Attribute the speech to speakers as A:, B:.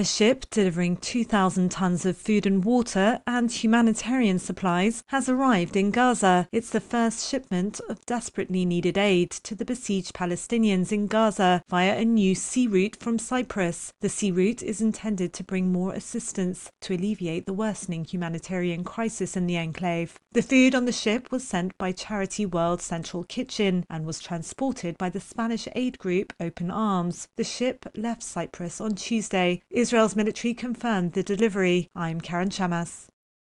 A: A ship delivering 2,000 tons of food and water and humanitarian supplies has arrived in Gaza. It's the first shipment of desperately needed aid to the besieged Palestinians in Gaza via a new sea route from Cyprus. The sea route is intended to bring more assistance to alleviate the worsening humanitarian crisis in the enclave. The food on the ship was sent by charity World Central Kitchen and was transported by the Spanish aid group Open Arms. The ship left Cyprus on Tuesday. Israel's military confirmed the delivery. I'm Karen Chamas.